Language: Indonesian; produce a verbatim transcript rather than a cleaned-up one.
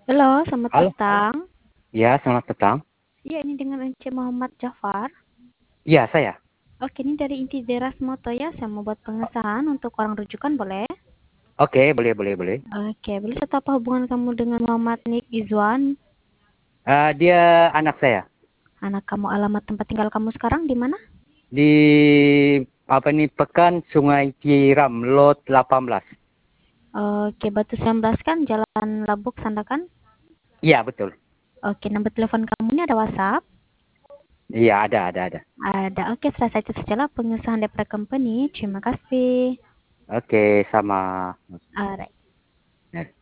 Halo, selamat Halo, petang. ya selamat petang. Iya, ini dengan Ence Muhammad Jafar. Ya saya. Oke, ini dari Inti Deras Moto ya. Saya mau buat pengesahan untuk orang rujukan, boleh? Oke, boleh, boleh, boleh. Oke, boleh saya tahu apa hubungan kamu dengan Muhammad Nik Izwan? Eh, dia anak saya Anak kamu, alamat tempat tinggal kamu sekarang di mana? di apa nih Pekan Sungai Tiram Lot delapan belas. Oke, Batu sembilan belas kan, Jalan Labuk, Sandakan. Iya betul. Oke, nomor telepon kamu ini ada WhatsApp? Iya ada, ada, ada. Ada. Oke, selesai itu sajalah pengesahan D P R Company. Terima kasih. Oke, sama. Alright. Ya.